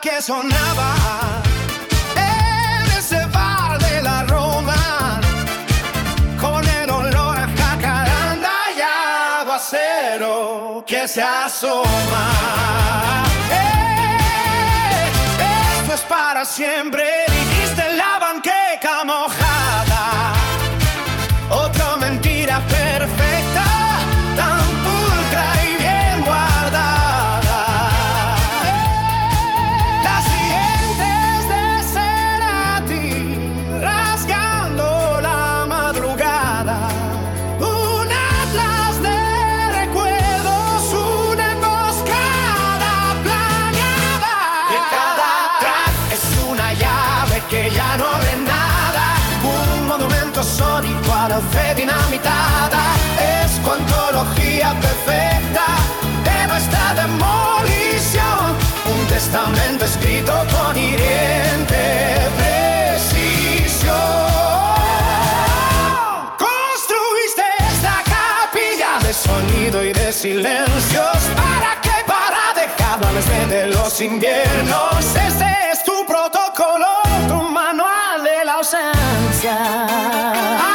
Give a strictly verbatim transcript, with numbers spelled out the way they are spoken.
que sonaba en ese bar de la Roma, con el olor a jacaranda y aguacero que se asoma. Eh, esto es para siempre, dijiste en la banqueta mojada. Otra mentira perfecta, tan pulcra y bien guardada. La siguiente es de Cerati, rasgando la madrugada. Un atlas de recuerdos, una emboscada planeada. Y cada track es una llave que ya no abre nada. Un monumento sónico a la fe dinamitada. Es cuantología perfecta de nuestra demolición. Un testamento escrito con hiriente precisión. Construiste esta capilla de sonido y de silencios. ¿Para qué? Para dejarles de los inviernos. Ese es tu protocolo, tu manual de la ausencia.